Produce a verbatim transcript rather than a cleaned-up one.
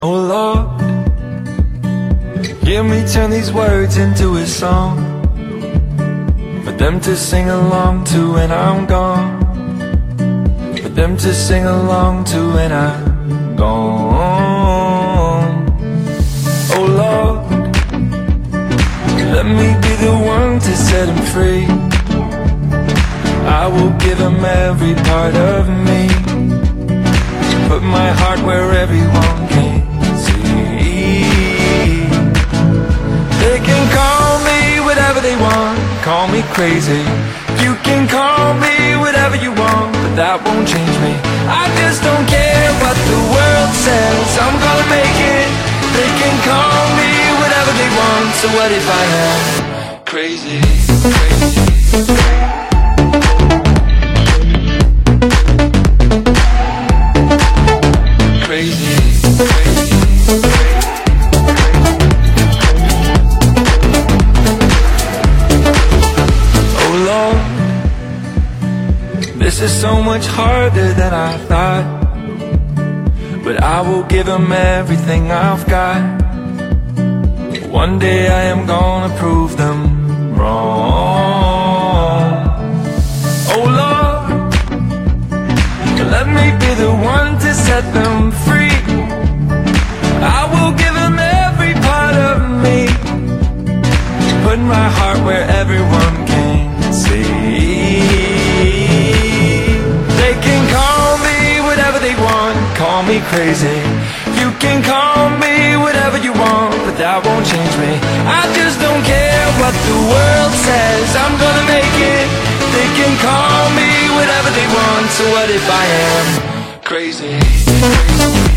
Oh Lord, hear me turn these words into a song for them to sing along to when I'm gone, for them to sing along to when I'm gone. Oh Lord, let me be the one to set them free. I will give them every part of me, put my heart where everyone can see. They can call me whatever they want, call me crazy. You can call me whatever you want, but that won't change me. I just don't care what the world says, I'm gonna make it. They can call me whatever they want, so what if I am crazy, crazy? Crazy, crazy, oh Lord, this is so much harder than I thought, but I will give them everything I've got. One day I am gonna prove them wrong. Oh Lord, let me be the one to set them free. I will give them every part of me, put my heart where everyone can see. They can call me whatever they want, call me crazy. You can call me whatever you want, but that won't change me. I just don't care what the world says, I'm gonna make it. They can call me whatever they want, so what if I am crazy?